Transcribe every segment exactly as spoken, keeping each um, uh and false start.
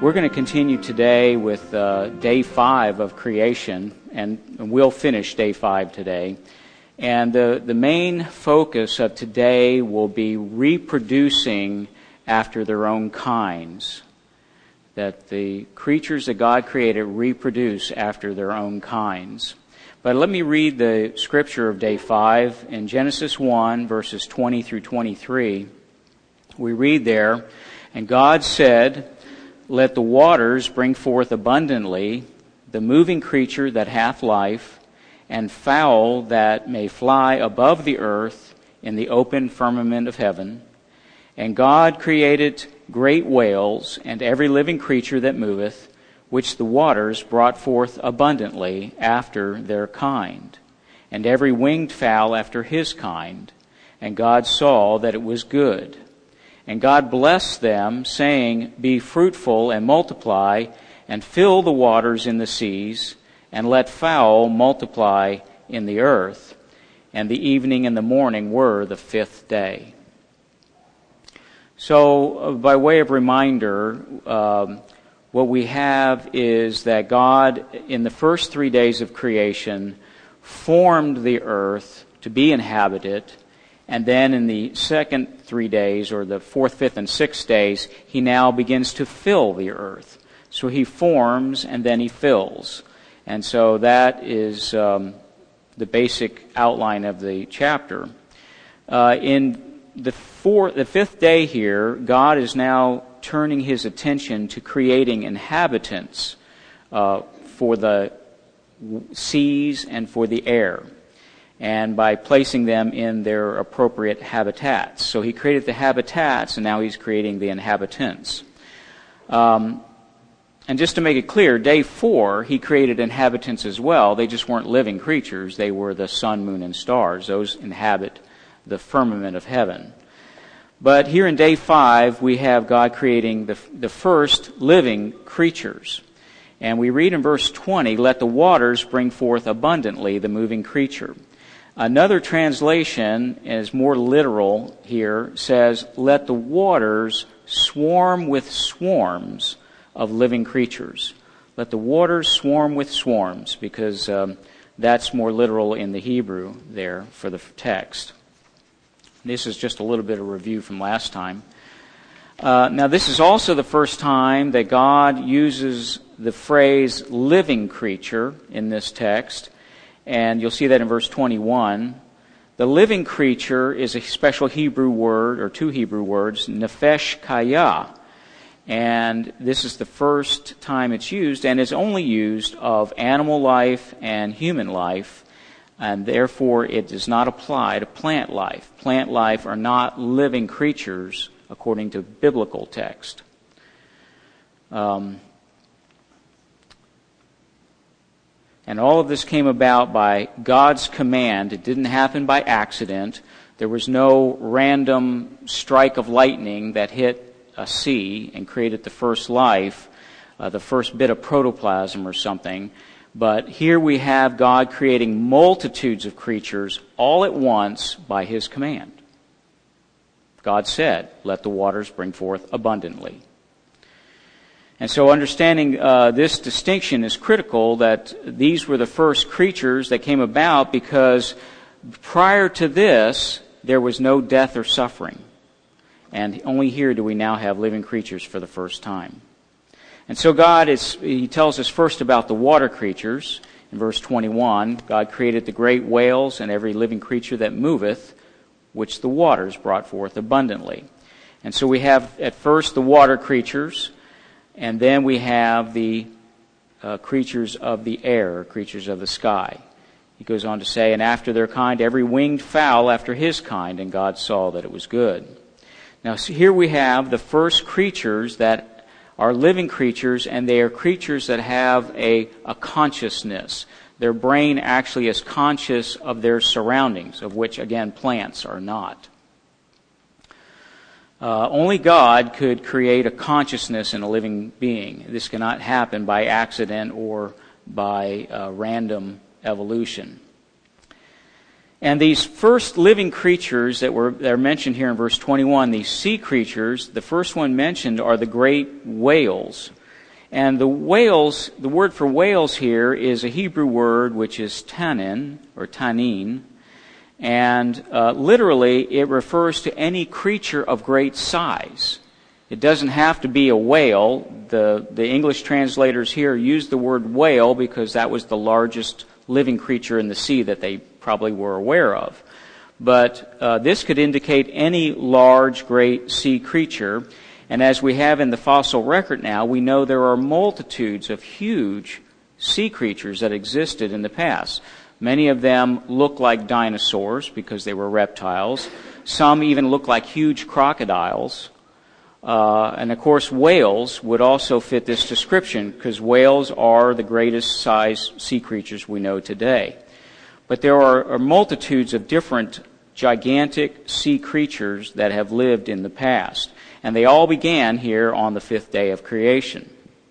We're going to continue today with uh, day five of creation, and, and we'll finish day five today. And the, the main focus of today will be reproducing after their own kinds. That the creatures that God created reproduce after their own kinds. But let me read the scripture of day five in Genesis one, verses twenty through twenty-three. We read there, "And God said, Let the waters bring forth abundantly the moving creature that hath life, and fowl that may fly above the earth in the open firmament of heaven. And God created great whales, and every living creature that moveth, which the waters brought forth abundantly after their kind, and every winged fowl after his kind. And God saw that it was good. And God blessed them, saying, Be fruitful and multiply, and fill the waters in the seas, and let fowl multiply in the earth. And the evening and the morning were the fifth day." So, uh, by way of reminder, um, what we have is that God, in the first three days of creation, formed the earth to be inhabited. And then in the second three days, or the fourth, fifth, and sixth days, he now begins to fill the earth. So he forms and then he fills. And so that is um, the basic outline of the chapter. Uh, in the fourth, the fifth day here, God is now turning his attention to creating inhabitants uh, for the seas and for the air, and by placing them in their appropriate habitats. So he created the habitats, and now he's creating the inhabitants. Um, and just to make it clear, day four, he created inhabitants as well. They just weren't living creatures. They were the sun, moon, and stars. Those inhabit the firmament of heaven. But here in day five, we have God creating the, the first living creatures. And we read in verse twenty, "Let the waters bring forth abundantly the moving creature." Another translation is more literal here, says, "Let the waters swarm with swarms of living creatures." Let the waters swarm with swarms, because um, that's more literal in the Hebrew there for the text. This is just a little bit of review from last time. Uh, now, this is also the first time that God uses the phrase living creature in this text. And you'll see that in verse twenty-one. The living creature is a special Hebrew word, or two Hebrew words, nefesh kaya. And this is the first time it's used, and it's only used of animal life and human life. And therefore, it does not apply to plant life. Plant life are not living creatures according to biblical text. Um, and all of this came about by God's command. It didn't happen by accident. There was no random strike of lightning that hit a sea and created the first life, uh, the first bit of protoplasm or something. But here we have God creating multitudes of creatures all at once by his command. God said, "Let the waters bring forth abundantly." And so understanding uh, this distinction is critical, that these were the first creatures that came about because prior to this, there was no death or suffering. And only here do we now have living creatures for the first time. And so God is, he tells us first about the water creatures. In verse twenty-one, God created the great whales and every living creature that moveth, which the waters brought forth abundantly. And so we have at first the water creatures, and then we have the uh, creatures of the air, creatures of the sky. He goes on to say, "And after their kind, every winged fowl after his kind, and God saw that it was good." Now so here we have the first creatures that are living creatures, and they are creatures that have a, a consciousness. Their brain actually is conscious of their surroundings, of which, again, plants are not. Uh, only God could create a consciousness in a living being. This cannot happen by accident or by uh, random evolution. And these first living creatures that were that are mentioned here in verse twenty-one, these sea creatures, the first one mentioned are the great whales. And the whales, the word for whales here is a Hebrew word which is tanin, or tanin, and uh, literally it refers to any creature of great size. It doesn't have to be a whale. The, the English translators here use the word whale because that was the largest living creature in the sea that they probably were aware of. But uh, this could indicate any large, great sea creature. And as we have in the fossil record now, we know there are multitudes of huge sea creatures that existed in the past. Many of them look like dinosaurs because they were reptiles. Some even look like huge crocodiles. Uh, and of course, whales would also fit this description because whales are the greatest size sea creatures we know today. But there are, are multitudes of different gigantic sea creatures that have lived in the past. And they all began here on the fifth day of creation.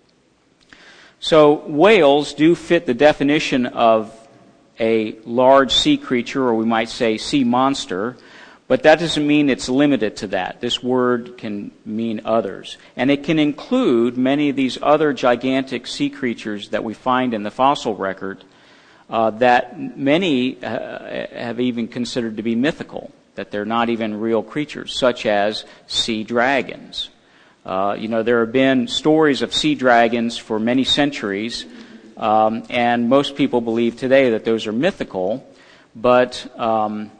So whales do fit the definition of a large sea creature, or we might say sea monster. But that doesn't mean it's limited to that. This word can mean others. And it can include many of these other gigantic sea creatures that we find in the fossil record uh, that many uh, have even considered to be mythical, that they're not even real creatures, such as sea dragons. Uh, you know, there have been stories of sea dragons for many centuries, um, and most people believe today that those are mythical, but Um,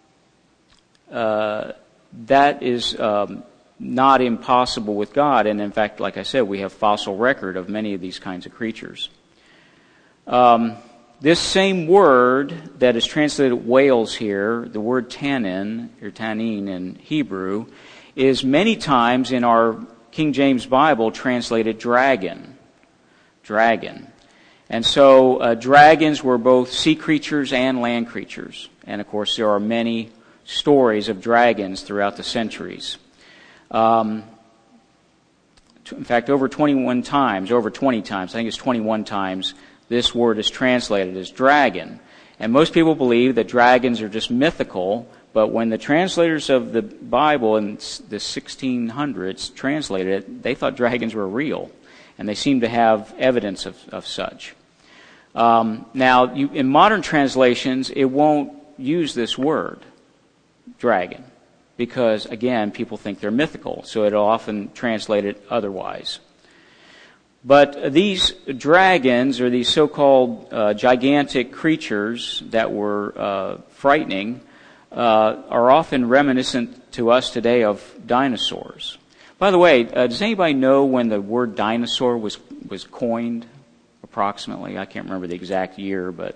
Uh, that is um, not impossible with God, and in fact, like I said, we have fossil record of many of these kinds of creatures. Um, this same word that is translated whales here, the word tannin, or tanin in Hebrew, is many times in our King James Bible translated dragon. Dragon. And so uh, dragons were both sea creatures and land creatures. And of course, there are many stories of dragons throughout the centuries. Um, in fact, over twenty-one times, over twenty times, I think it's twenty-one times, this word is translated as dragon. And most people believe that dragons are just mythical, but when the translators of the Bible in the sixteen hundreds translated it, they thought dragons were real. And they seem to have evidence of, of such. Um, now, you, in modern translations, it won't use this word, dragon, because again, people think they're mythical, so it'll often translate it otherwise. But these dragons, or these so-called uh, gigantic creatures that were uh, frightening, uh, are often reminiscent to us today of dinosaurs. By the way, uh, does anybody know when the word dinosaur was was coined? Approximately, I can't remember the exact year, but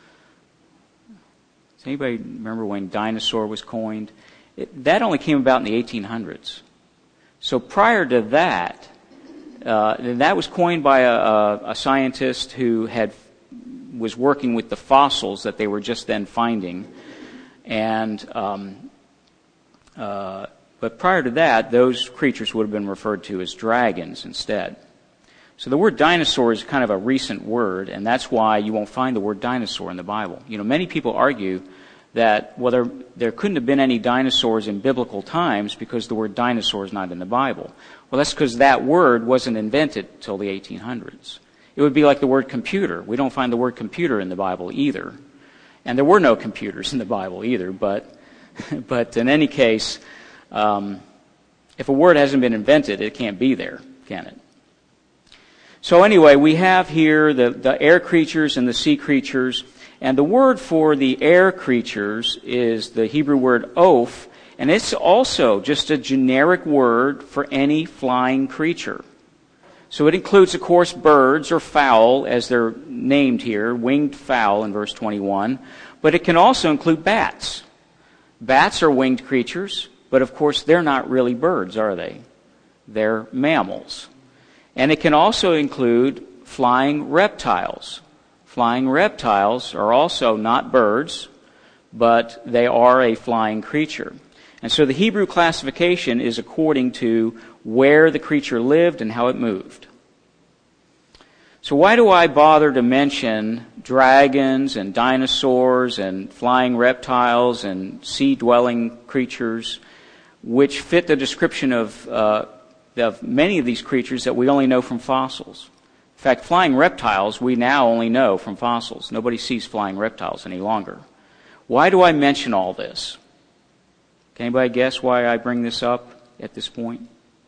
does anybody remember when dinosaur was coined? It, that only came about in the eighteen hundreds. So prior to that, uh, that was coined by a, a, a scientist who had was working with the fossils that they were just then finding, and um, uh, but prior to that, those creatures would have been referred to as dragons instead. So the word dinosaur is kind of a recent word, and that's why you won't find the word dinosaur in the Bible. You know, many people argue that, well, there, there couldn't have been any dinosaurs in biblical times because the word dinosaur is not in the Bible. Well, that's because that word wasn't invented till the eighteen hundreds. It would be like the word computer. We don't find the word computer in the Bible either. And there were no computers in the Bible either, but, but in any case, um, if a word hasn't been invented, it can't be there, can it? So anyway, we have here the, the air creatures and the sea creatures. And the word for the air creatures is the Hebrew word oph. And it's also just a generic word for any flying creature. So it includes, of course, birds or fowl, as they're named here, winged fowl in verse twenty-one. But it can also include bats. Bats are winged creatures, but of course they're not really birds, are they? They're mammals. And it can also include flying reptiles. Flying reptiles are also not birds, but they are a flying creature. And so the Hebrew classification is according to where the creature lived and how it moved. So why do I bother to mention dragons and dinosaurs and flying reptiles and sea-dwelling creatures which fit the description of uh, of many of these creatures that we only know from fossils. In fact, flying reptiles we now only know from fossils. Nobody sees flying reptiles any longer. Why do I mention all this? Can anybody guess why I bring this up at this point?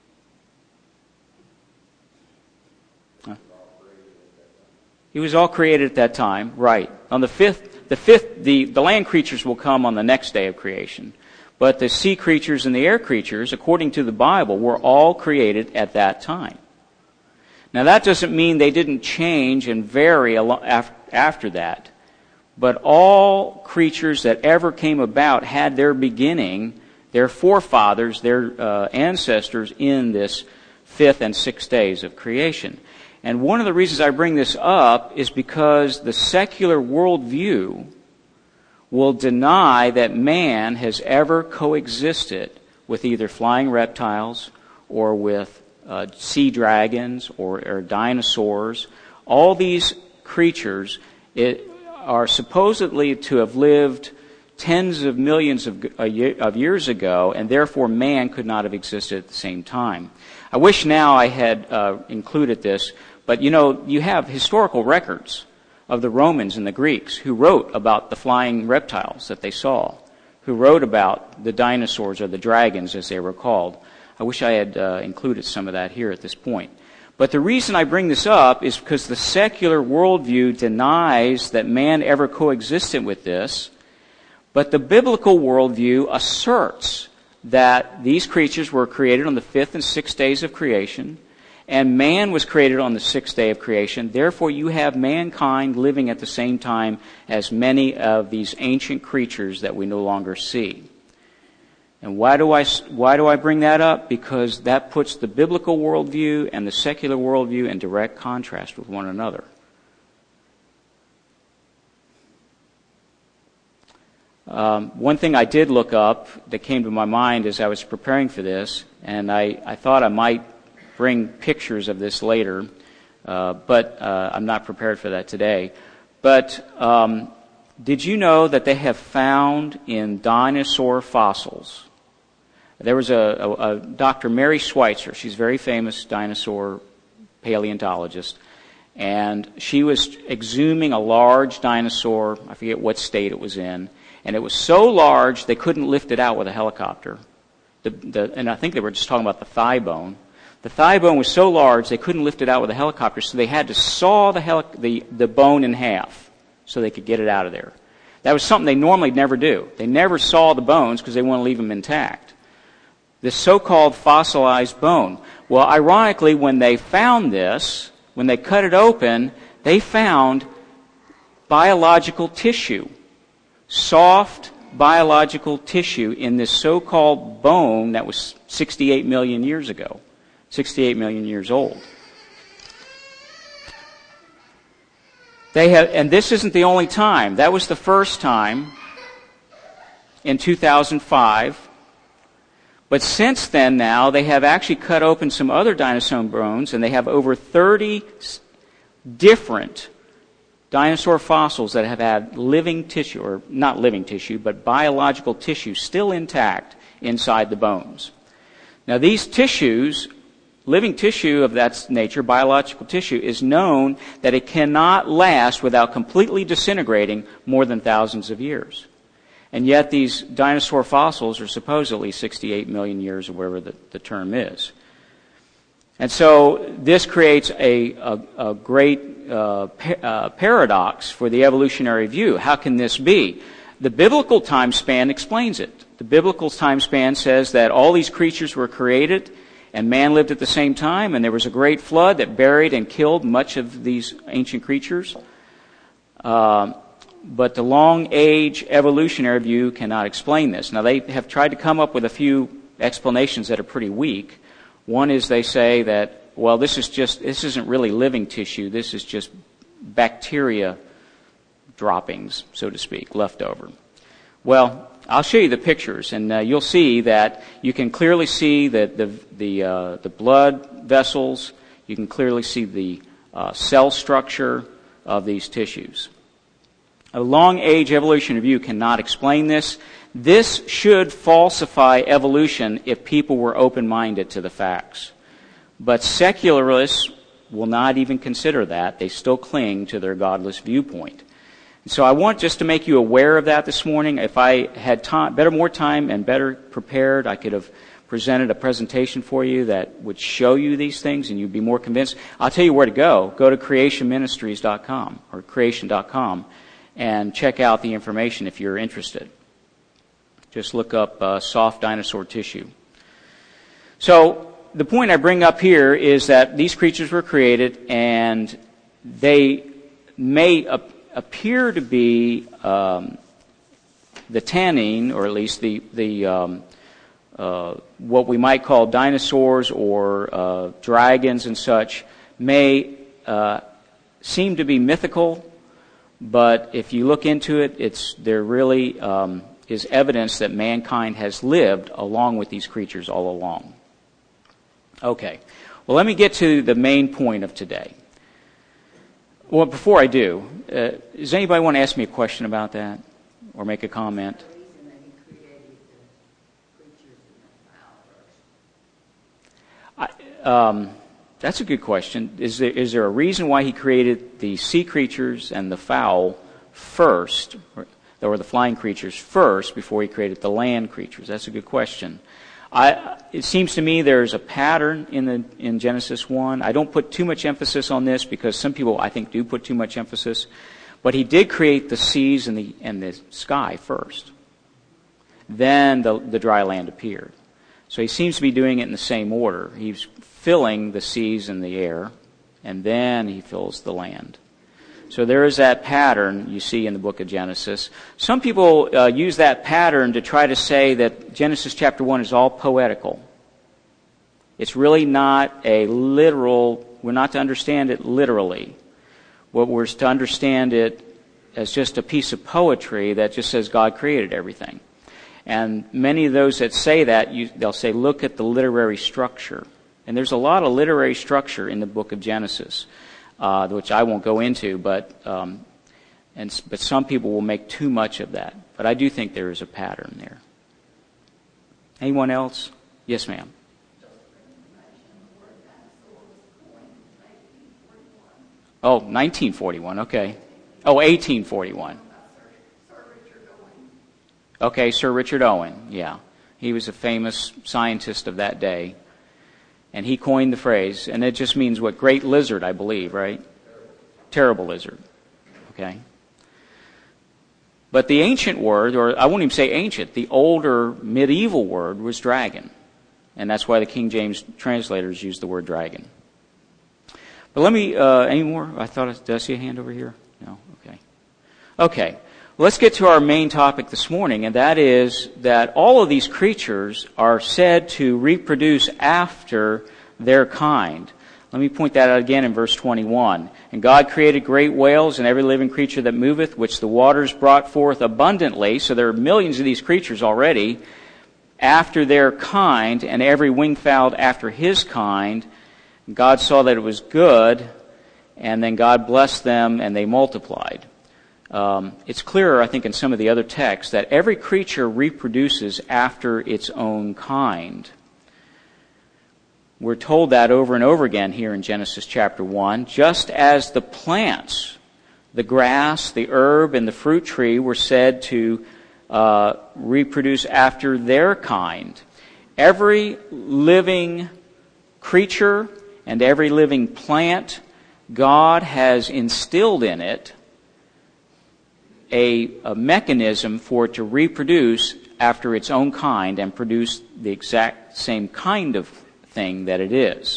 Huh? He was all created at that time, right. On the fifth, the fifth, the, the land creatures will come on the next day of creation. But the sea creatures and the air creatures, according to the Bible, were all created at that time. Now that doesn't mean they didn't change and vary after that. But all creatures that ever came about had their beginning, their forefathers, their uh, ancestors in this fifth and sixth days of creation. And one of the reasons I bring this up is because the secular worldview will deny that man has ever coexisted with either flying reptiles or with uh, sea dragons or, or dinosaurs. All these creatures it, are supposedly to have lived tens of millions of, of years ago, and therefore man could not have existed at the same time. I wish now I had uh, included this, but you know, you have historical records of the Romans and the Greeks who wrote about the flying reptiles that they saw, who wrote about the dinosaurs or the dragons as they were called. I wish I had uh, included some of that here at this point. But the reason I bring this up is because the secular worldview denies that man ever coexisted with this, but the biblical worldview asserts that these creatures were created on the fifth and sixth days of creation, and man was created on the sixth day of creation. Therefore, you have mankind living at the same time as many of these ancient creatures that we no longer see. And why do I, why do I bring that up? Because that puts the biblical worldview and the secular worldview in direct contrast with one another. Um, one thing I did look up that came to my mind as I was preparing for this, and I, I thought I might bring pictures of this later, uh, but uh, I'm not prepared for that today. But um, did you know that they have found in dinosaur fossils? There was a, a, a Doctor Mary Schweitzer. She's a very famous dinosaur paleontologist, and she was exhuming a large dinosaur. I forget what state it was in, and it was so large they couldn't lift it out with a helicopter. The, the, and I think they were just talking about the thigh bone. The thigh bone was so large they couldn't lift it out with a helicopter, so they had to saw the, heli- the, the bone in half so they could get it out of there. That was something they normally never do. They never saw the bones because they want to leave them intact. This so-called fossilized bone. Well, ironically, when they found this, when they cut it open, they found biological tissue, soft biological tissue in this so-called bone that was sixty-eight million years ago. sixty-eight million years old. They have, and this isn't the only time. That was the first time in two thousand five. But since then now, they have actually cut open some other dinosaur bones, and they have over thirty different dinosaur fossils that have had living tissue, or not living tissue, but biological tissue still intact inside the bones. Now these tissues, living tissue of that nature, biological tissue, is known that it cannot last without completely disintegrating more than thousands of years. And yet these dinosaur fossils are supposedly sixty-eight million years, or whatever the, the term is. And so this creates a, a, a great uh, pa- uh, paradox for the evolutionary view. How can this be? The biblical time span explains it. The biblical time span says that all these creatures were created and man lived at the same time, and there was a great flood that buried and killed much of these ancient creatures. Uh, but the long-age evolutionary view cannot explain this. Now, they have tried to come up with a few explanations that are pretty weak. One is they say that, well, this is just, this isn't really living tissue. This is just bacteria droppings, so to speak, left over. Well, I'll show you the pictures, and uh, you'll see that you can clearly see that the the uh, the blood vessels. You can clearly see the uh, cell structure of these tissues. A long-age evolutionary view cannot explain this. This should falsify evolution if people were open-minded to the facts. But secularists will not even consider that. They still cling to their godless viewpoint. So I want just to make you aware of that this morning. If I had time, better, more time and better prepared, I could have presented a presentation for you that would show you these things and you'd be more convinced. I'll tell you where to go. Go to creation ministries dot com or creation dot com and check out the information if you're interested. Just look up uh, soft dinosaur tissue. So the point I bring up here is that these creatures were created and they may ap- appear to be um, the tanning, or at least the the um, uh, what we might call dinosaurs or uh, dragons and such, may uh, seem to be mythical. But if you look into it, it's there really um, is evidence that mankind has lived along with these creatures all along. Okay, well, let me get to the main point of today. Well, before I do, uh, does anybody want to ask me a question about that or make a comment? I, um, that's a good question. Is there, is there a reason why he created the sea creatures and the fowl first, or, or the flying creatures first, before he created the land creatures? That's a good question. I, it seems to me there's a pattern in the in Genesis one. I don't put too much emphasis on this because some people, I think, do put too much emphasis. But he did create the seas and the and the sky first. Then the the dry land appeared. So he seems to be doing it in the same order. He's filling the seas and the air, and then he fills the land. So there is that pattern you see in the book of Genesis. Some people uh, use that pattern to try to say that Genesis chapter one is all poetical. It's really not a literal, we're not to understand it literally. What we're to understand it as just a piece of poetry that just says God created everything. And many of those that say that, you, they'll say, look at the literary structure. And there's a lot of literary structure in the book of Genesis. Uh, which I won't go into, but um, and but some people will make too much of that. But I do think there is a pattern there. Anyone else? Yes, ma'am. Oh, nineteen forty-one. Okay. Oh, eighteen forty-one. Okay, Sir Richard Owen. Yeah, he was a famous scientist of that day. And he coined the phrase, and it just means what? Great lizard, I believe, right? Terrible lizard. Okay? But the ancient word, or I won't even say ancient, the older medieval word was dragon. And that's why the King James translators use the word dragon. But let me, uh, any more? I thought, did I see a hand over here? No? Okay. Okay. Let's get to our main topic this morning, and that is that all of these creatures are said to reproduce after their kind. Let me point that out again in verse twenty-one. And God created great whales and every living creature that moveth, which the waters brought forth abundantly. So there are millions of these creatures already after their kind, and every winged fowl after his kind. God saw that it was good, and then God blessed them, and they multiplied. Um, it's clearer, I think, in some of the other texts that every creature reproduces after its own kind. We're told that over and over again here in Genesis chapter one. Just as the plants, the grass, the herb, and the fruit tree were said to uh, reproduce after their kind. Every living creature and every living plant, God has instilled in it A, a mechanism for it to reproduce after its own kind and produce the exact same kind of thing that it is.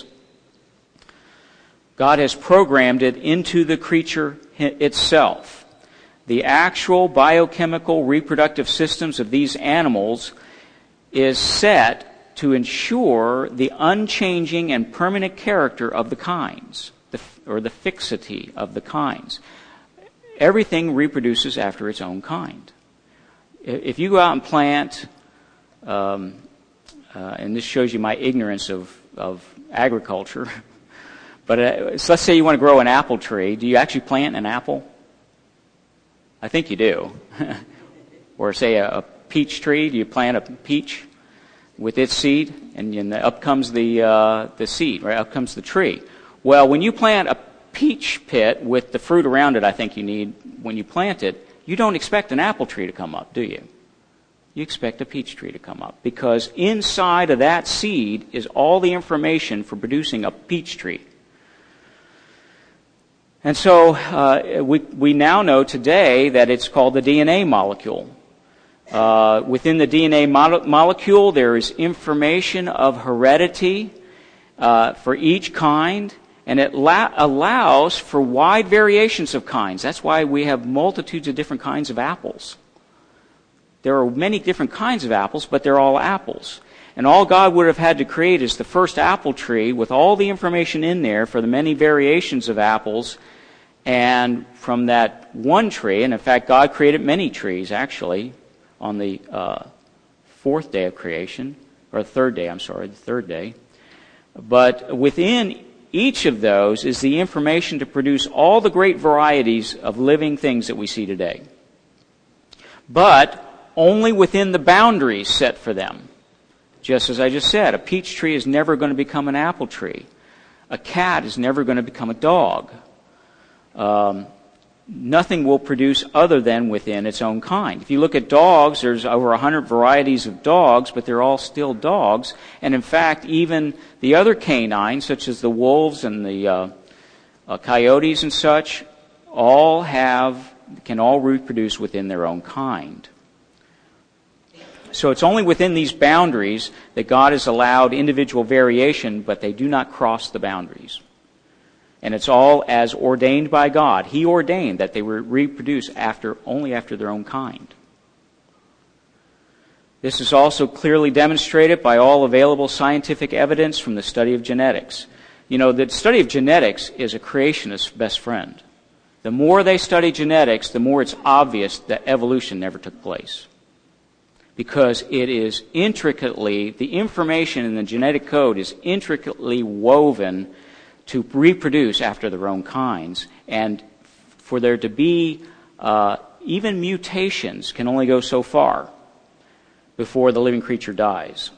God has programmed it into the creature itself. The actual biochemical reproductive systems of these animals is set to ensure the unchanging and permanent character of the kinds, the, or the fixity of the kinds. Everything reproduces after its own kind. If you go out and plant, um, uh, and this shows you my ignorance of, of agriculture, but uh, so let's say you want to grow an apple tree. Do you actually plant an apple? I think you do. Or say a, a peach tree. Do you plant a peach? with its seed, and, and up comes the uh, the seed, right? Up comes the tree. Well, when you plant a peach pit with the fruit around it, I think you need, when you plant it, you don't expect an apple tree to come up, do you? You expect a peach tree to come up, because inside of that seed is all the information for producing a peach tree. And so uh, we we now know today that it's called the D N A molecule. Uh, within the D N A mo- molecule, there is information of heredity uh, for each kind, and it la- allows for wide variations of kinds. That's why we have multitudes of different kinds of apples. There are many different kinds of apples, but they're all apples. And all God would have had to create is the first apple tree with all the information in there for the many variations of apples. And from that one tree, and in fact, God created many trees, actually, on the uh, fourth day of creation, or the third day, I'm sorry, the third day. But within each of those is the information to produce all the great varieties of living things that we see today. But only within the boundaries set for them. Just as I just said, a peach tree is never going to become an apple tree. A cat is never going to become a dog. Um, nothing will produce other than within its own kind. If you look at dogs, there's over a hundred varieties of dogs, but they're all still dogs. And in fact, even the other canines, such as the wolves and the uh, uh, coyotes and such, all have can all reproduce within their own kind. So it's only within these boundaries that God has allowed individual variation, but they do not cross the boundaries. And it's all as ordained by God. He ordained that they would reproduce after only after their own kind. This is also clearly demonstrated by all available scientific evidence from the study of genetics. You know, the study of genetics is a creationist's best friend. The more they study genetics, the more it's obvious that evolution never took place. Because it is intricately, the information in the genetic code is intricately woven to reproduce after their own kinds. And for there to be uh, even mutations can only go so far before the living creature dies.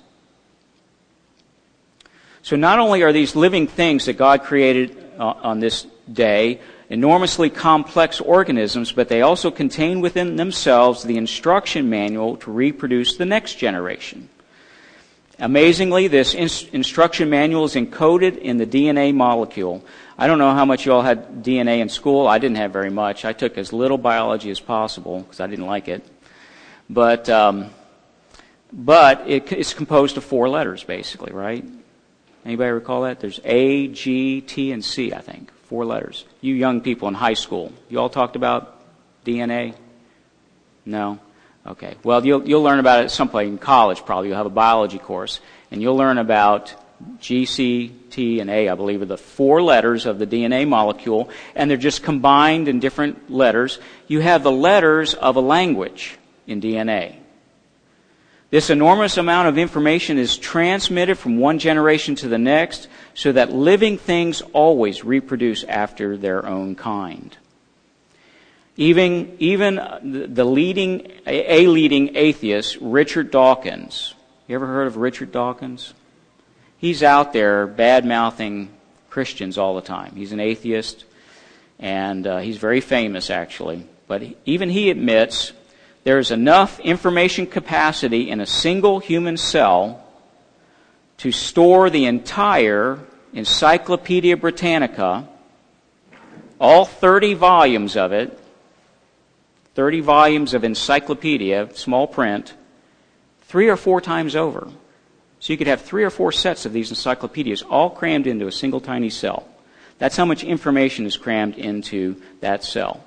So not only are these living things that God created uh, on this day enormously complex organisms, but they also contain within themselves the instruction manual to reproduce the next generation. Amazingly, this in- instruction manual is encoded in the D N A molecule. I don't know how much you all had D N A in school. I didn't have very much. I took as little biology as possible because I didn't like it. But um, but it, it's composed of four letters, basically, right? Anybody recall that? There's A, G, T, and C, I think. Four letters. You young people in high school, you all talked about D N A? No? Okay. Well, you'll you'll learn about it at some point in college, probably. You'll have a biology course, and you'll learn about G, C, T, and A, I believe, are the four letters of the D N A molecule, and they're just combined in different letters. You have the letters of a language in D N A. This enormous amount of information is transmitted from one generation to the next so that living things always reproduce after their own kind. Even, even the leading, a leading atheist, Richard Dawkins. You ever heard of Richard Dawkins? He's out there bad-mouthing Christians all the time. He's an atheist, and uh, he's very famous, actually. But even he admits there's enough information capacity in a single human cell to store the entire Encyclopedia Britannica, all thirty volumes of it, thirty volumes of encyclopedia, small print, three or four times over. So you could have three or four sets of these encyclopedias all crammed into a single tiny cell. That's how much information is crammed into that cell.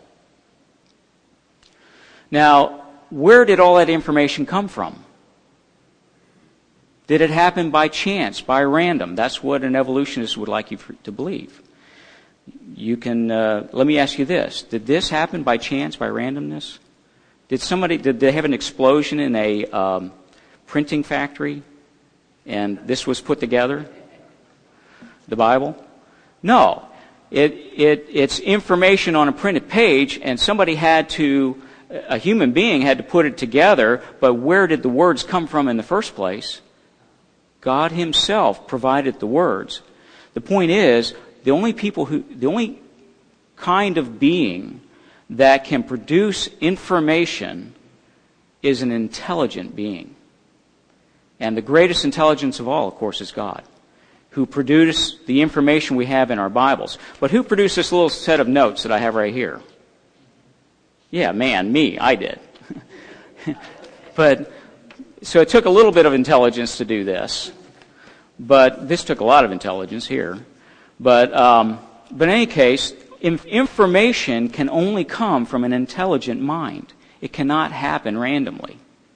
Now, where did all that information come from? Did it happen by chance, by random? That's what an evolutionist would like you to believe. You can, uh, let me ask you this. Did this happen by chance, by randomness? Did somebody, did they have an explosion in a um, printing factory and this was put together? The Bible? No. It, it, it's information on a printed page, and somebody had to, a human being had to put it together, but where did the words come from in the first place? God himself provided the words. The point is, the only people who, the only kind of being that can produce information is an intelligent being. And the greatest intelligence of all, of course, is God, who produced the information we have in our Bibles. But who produced this little set of notes that I have right here? Yeah, man, me, I did. But, so it took a little bit of intelligence to do this. But this took a lot of intelligence here. But, um, but in any case, information can only come from an intelligent mind. It cannot happen randomly.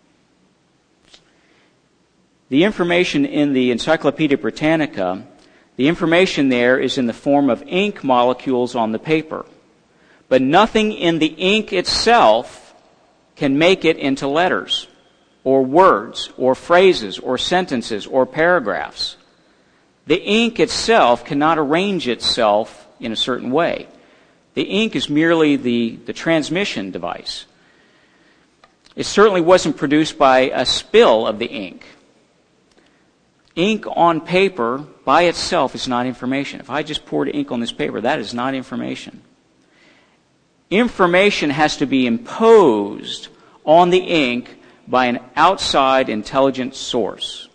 The information in the Encyclopedia Britannica, the information there is in the form of ink molecules on the paper. But nothing in the ink itself can make it into letters, or words, or phrases, or sentences, or paragraphs. The ink itself cannot arrange itself in a certain way. The ink is merely the, the transmission device. It certainly wasn't produced by a spill of the ink. Ink on paper by itself is not information. If I just poured ink on this paper, that is not information. Information has to be imposed on the ink by an outside intelligent source.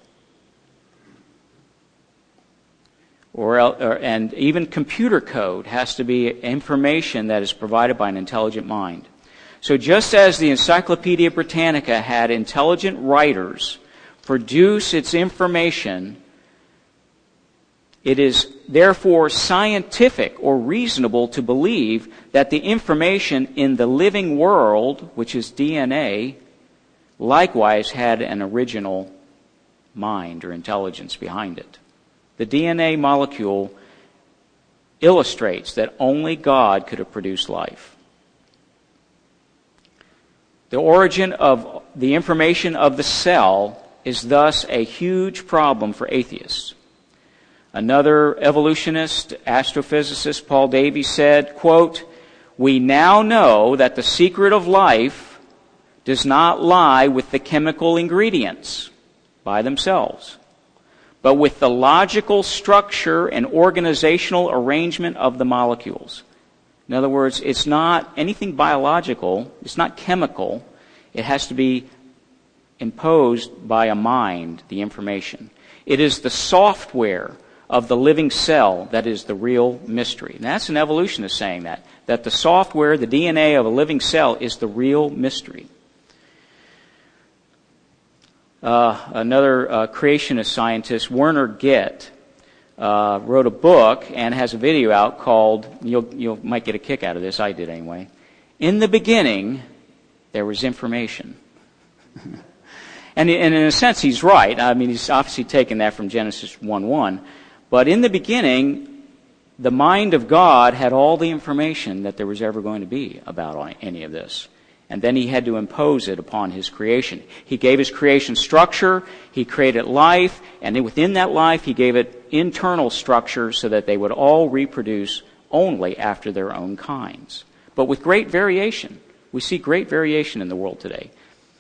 Or, or, and even computer code has to be information that is provided by an intelligent mind. So just as the Encyclopedia Britannica had intelligent writers produce its information, it is therefore scientific or reasonable to believe that the information in the living world, which is D N A, likewise had an original mind or intelligence behind it. The D N A molecule illustrates that only God could have produced life. The origin of the information of the cell is thus a huge problem for atheists. Another evolutionist, astrophysicist, Paul Davies, said, quote, "We now know that the secret of life does not lie with the chemical ingredients by themselves, but with the logical structure and organizational arrangement of the molecules." In other words, it's not anything biological, it's not chemical, it has to be imposed by a mind, the information. It is the software of the living cell that is the real mystery. And that's an evolutionist saying that, that the software, the D N A of a living cell is the real mystery. Uh, another uh, creationist scientist, Werner Gitt, uh, wrote a book and has a video out called, you'll, you might get a kick out of this, I did anyway, "In the beginning, there was information." And in a sense, he's right. I mean, he's obviously taken that from Genesis one one. But in the beginning, the mind of God had all the information that there was ever going to be about any of this. And then he had to impose it upon his creation. He gave his creation structure, he created life, and then within that life he gave it internal structure so that they would all reproduce only after their own kinds. But with great variation. We see great variation in the world today.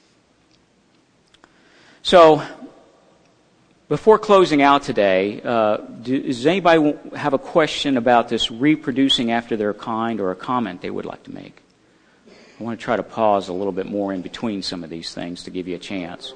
So, before closing out today, uh, do, does anybody have a question about this reproducing after their kind or a comment they would like to make? I want to try to pause a little bit more in between some of these things to give you a chance.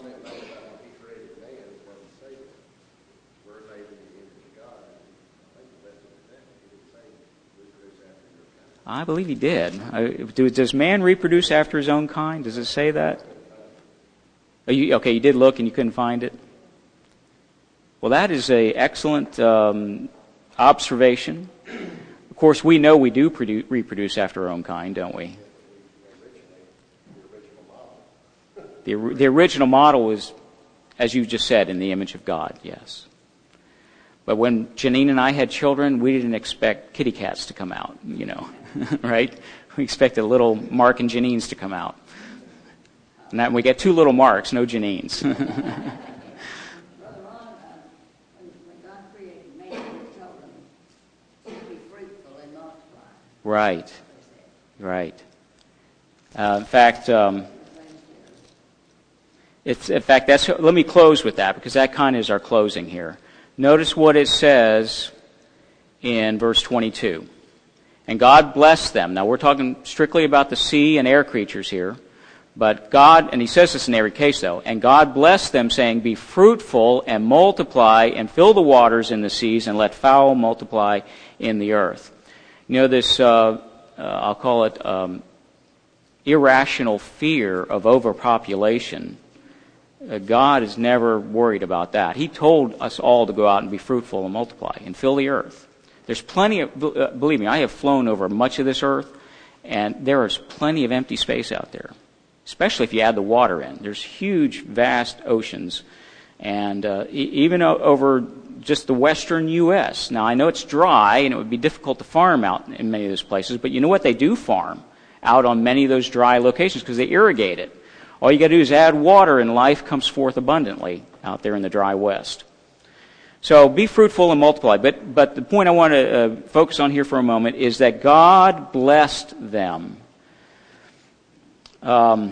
I believe he did. Uh, does man reproduce after his own kind? Does it say that? Oh, you, okay, you did look and you couldn't find it? Well, that is an excellent um, observation. Of course, we know we do produ- reproduce after our own kind, don't we? The, the original model was, as you just said, in the image of God, yes. But when Janine and I had children, we didn't expect kitty cats to come out, you know, right? We expected little Mark and Janines to come out. And that we get two little Marks, no Janines. Right, right. Uh, in fact, um, It's, in fact, that's, let me close with that, because that kind of is our closing here. Notice what it says in verse twenty-two. And God blessed them. Now, we're talking strictly about the sea and air creatures here. But God, and he says this in every case, though, and God blessed them, saying, be fruitful and multiply and fill the waters in the seas and let fowl multiply in the earth. You know, this, uh, uh, I'll call it um, irrational fear of overpopulation. Uh, God is never worried about that. He told us all to go out and be fruitful and multiply and fill the earth. There's plenty of, uh, believe me, I have flown over much of this earth, and there is plenty of empty space out there, especially if you add the water in. There's huge, vast oceans, and uh, e- even o- over just the western U S Now, I know it's dry, and it would be difficult to farm out in many of those places, but you know what? They do farm out on many of those dry locations because they irrigate it. All you got to do is add water, and life comes forth abundantly out there in the dry West. So be fruitful and multiply. But but the point I want to uh, focus on here for a moment is that God blessed them. Um,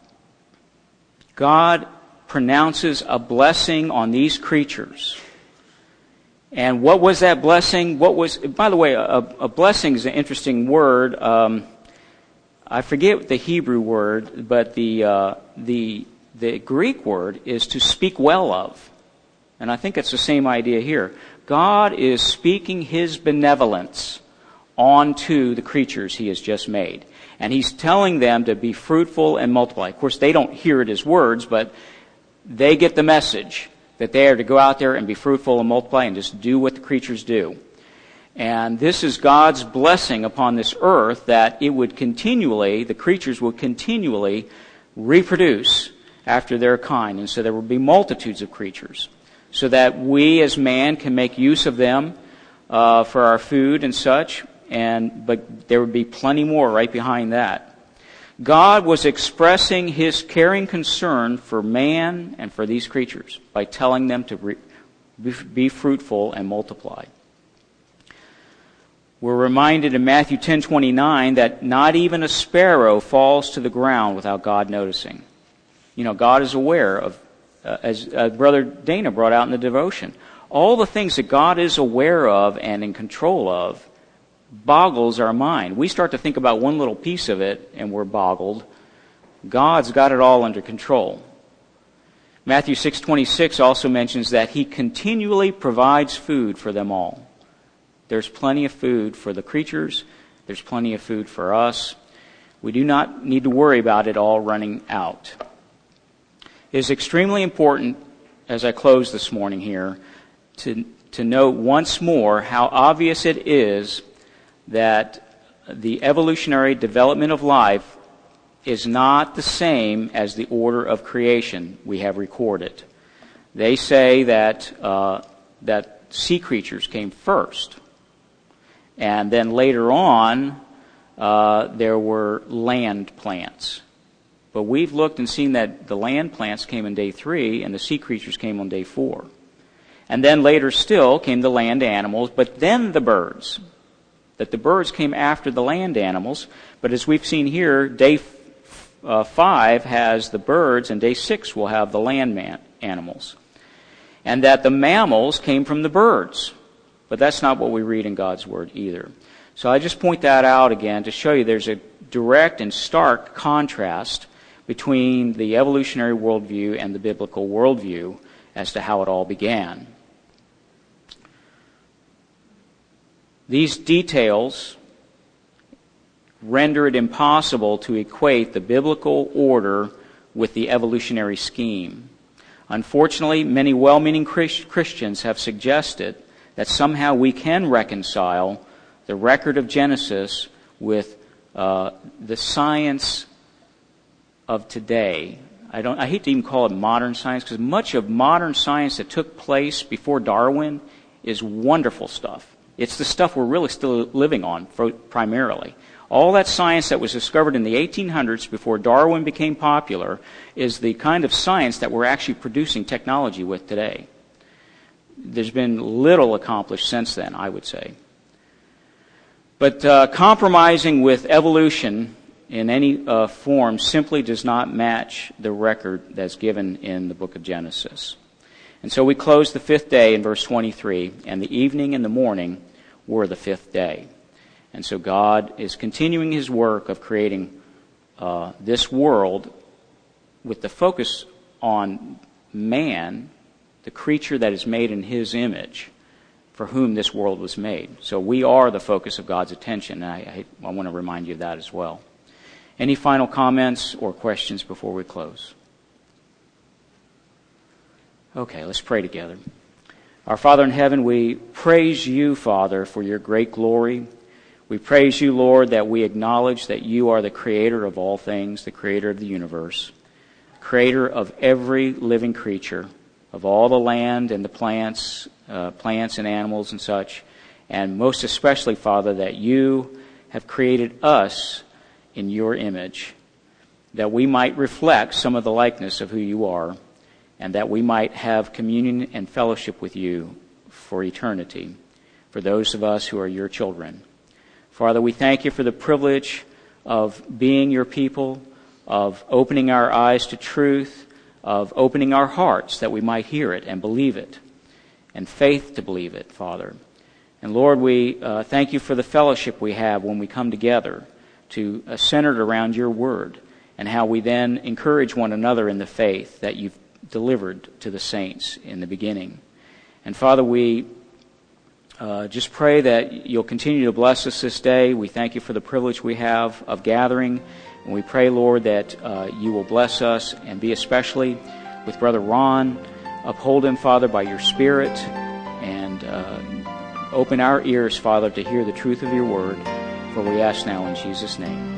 God pronounces a blessing on these creatures. And what was that blessing? What was? By the way, a, a blessing is an interesting word. Um, I forget the Hebrew word, but the uh, the the Greek word is to speak well of. And I think it's the same idea here. God is speaking his benevolence onto the creatures he has just made. And he's telling them to be fruitful and multiply. Of course, they don't hear it as words, but they get the message that they are to go out there and be fruitful and multiply and just do what the creatures do. And this is God's blessing upon this earth, that it would continually, the creatures would continually reproduce after their kind. And so there would be multitudes of creatures, so that we as man can make use of them uh, for our food and such. And but there would be plenty more right behind that. God was expressing his caring concern for man and for these creatures by telling them to re- be fruitful and multiply. We're reminded in Matthew ten twenty-nine that not even a sparrow falls to the ground without God noticing. You know, God is aware of, uh, as uh, Brother Dana brought out in the devotion, all the things that God is aware of and in control of boggles our mind. We start to think about one little piece of it and we're boggled. God's got it all under control. Matthew six twenty-six also mentions that he continually provides food for them all. There's plenty of food for the creatures. There's plenty of food for us. We do not need to worry about it all running out. It is extremely important, as I close this morning here, to, to note once more how obvious it is that the evolutionary development of life is not the same as the order of creation we have recorded. They say that uh, that sea creatures came first, and then later on uh, there were land plants. But we've looked and seen that the land plants came on day three, and the sea creatures came on day four. And then later still came the land animals, but then the birds. That the birds came after the land animals, but as we've seen here, day uh, five has the birds, and day six will have the land man- animals. And that the mammals came from the birds, but that's not what we read in God's Word either. So I just point that out again to show you there's a direct and stark contrast between the evolutionary worldview and the biblical worldview as to how it all began. These details render it impossible to equate the biblical order with the evolutionary scheme. Unfortunately, many well-meaning Christians have suggested that somehow we can reconcile the record of Genesis with uh, the science of today. I don't. I hate to even call it modern science, because much of modern science that took place before Darwin is wonderful stuff. It's the stuff we're really still living on, for, primarily. All that science that was discovered in the eighteen hundreds before Darwin became popular is the kind of science that we're actually producing technology with today. There's been little accomplished since then, I would say. But uh, compromising with evolution in any uh, form simply does not match the record that's given in the book of Genesis. And so we close the fifth day in verse twenty-three, and the evening and the morning were the fifth day. And so God is continuing his work of creating uh, this world with the focus on man, the creature that is made in his image, for whom this world was made. So we are the focus of God's attention, and I, I, I want to remind you of that as well. Any final comments or questions before we close? Okay, let's pray together. Our Father in heaven, we praise you, Father, for your great glory. We praise you, Lord, that we acknowledge that you are the creator of all things, the creator of the universe, creator of every living creature, of all the land and the plants, uh, plants and animals and such, and most especially, Father, that you have created us in your image, that we might reflect some of the likeness of who you are, and that we might have communion and fellowship with you for eternity, for those of us who are your children. Father, we thank you for the privilege of being your people, of opening our eyes to truth, of opening our hearts that we might hear it and believe it, and faith to believe it, Father. And Lord, we uh, thank you for the fellowship we have when we come together to uh, centered around your word, and how we then encourage one another in the faith that you've delivered to the saints in the beginning. And Father, we uh, just pray that you'll continue to bless us this day. We thank you for the privilege we have of gathering. And we pray, Lord, that uh, you will bless us and be especially with Brother Ron. Uphold him, Father, by your Spirit, and uh, open our ears, Father, to hear the truth of your word. For we ask now in Jesus' name.